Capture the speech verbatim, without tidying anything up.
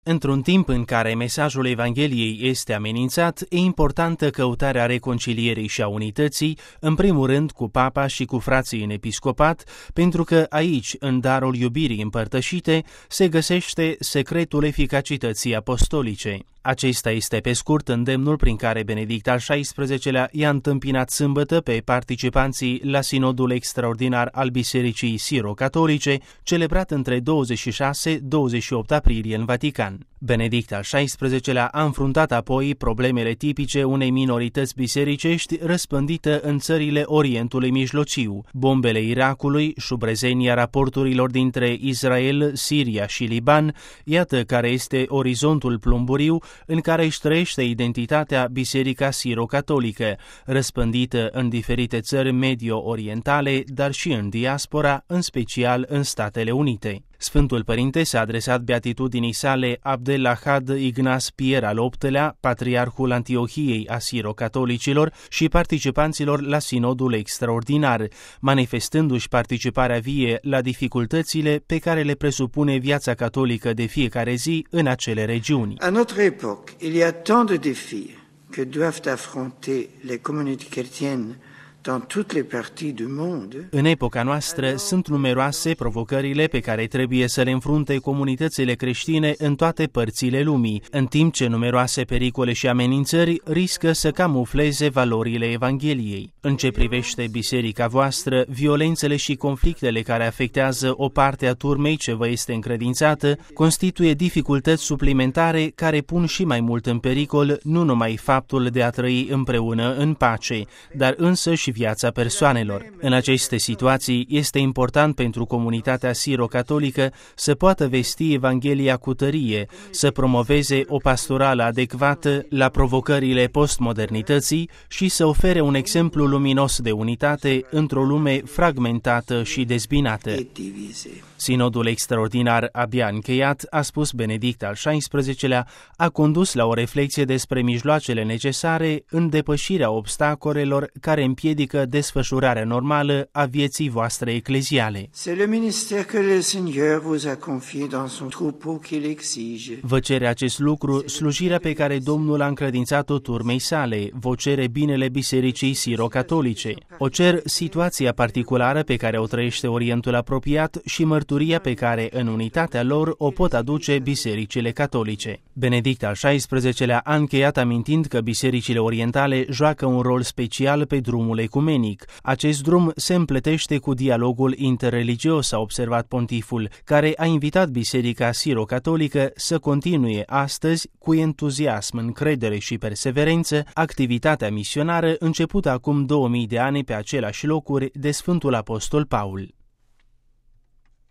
Într-un timp în care mesajul Evangheliei este amenințat, e importantă căutarea reconcilierii și a unității, în primul rând cu papa și cu frații în episcopat, pentru că aici, în darul iubirii împărtășite, se găsește secretul eficacității apostolice. Acesta este pe scurt îndemnul prin care Benedict al șaisprezecelea i-a întâmpinat sâmbătă pe participanții la sinodul extraordinar al Bisericii Siro-Catolice, celebrat între douăzeci și șase - douăzeci și opt aprilie în Vatican. Benedict al șaisprezecelea a înfruntat apoi problemele tipice unei minorități bisericești răspândite în țările Orientului Mijlociu, bombele Irakului, șubrezenia raporturilor dintre Israel, Siria și Liban, iată care este orizontul plumburiu în care își trăiește identitatea Biserica Siro-Catolică, răspândită în diferite țări medio-orientale, dar și în diaspora, în special în Statele Unite. Sfântul Părinte s-a adresat beatitudinii sale Abdelahad Ignaz Pierre al optulea, patriarhul Antiohiei a siro-catolicilor și participanților la sinodul extraordinar, manifestându-și participarea vie la dificultățile pe care le presupune viața catolică de fiecare zi în acele regiuni. À notre époque, il y a tant de défis que doivent affronter les communautés chrétiennes. În epoca noastră sunt numeroase provocările pe care trebuie să le înfrunte comunitățile creștine în toate părțile lumii, în timp ce numeroase pericole și amenințări riscă să camufleze valorile Evangheliei. În ce privește biserica voastră, violențele și conflictele care afectează o parte a turmei ce vă este încredințată constituie dificultăți suplimentare care pun și mai mult în pericol nu numai faptul de a trăi împreună în pace, dar însă și viața persoanelor. În aceste situații este important pentru comunitatea siro-catolică să poată vesti Evanghelia cu tărie, să promoveze o pastorală adecvată la provocările postmodernității și să ofere un exemplu luminos de unitate într-o lume fragmentată și dezbinată. Sinodul extraordinar abia încheiat, a spus Benedict al șaisprezecelea, a condus la o reflexie despre mijloacele necesare în depășirea obstacolelor care împiedică desfășurarea normală a vieții voastre ecleziale. Vă cere acest lucru slujirea pe care Domnul a încredințat-o turmei sale, vă cere binele Bisericii Siro-Catolice, o cer situația particulară pe care o trăiește Orientul apropiat și mărturia pe care în unitatea lor o pot aduce bisericile catolice. Benedict al șaisprezecelea a încheiat amintind că bisericile orientale joacă un rol special pe drumul ecumenic. Acest drum se împletește cu dialogul interreligios, a observat pontiful, care a invitat Biserica Siro-Catolică să continue astăzi cu entuziasm, încredere și perseverență activitatea misionară începută acum două mii de ani pe aceleași locuri de Sfântul Apostol Paul.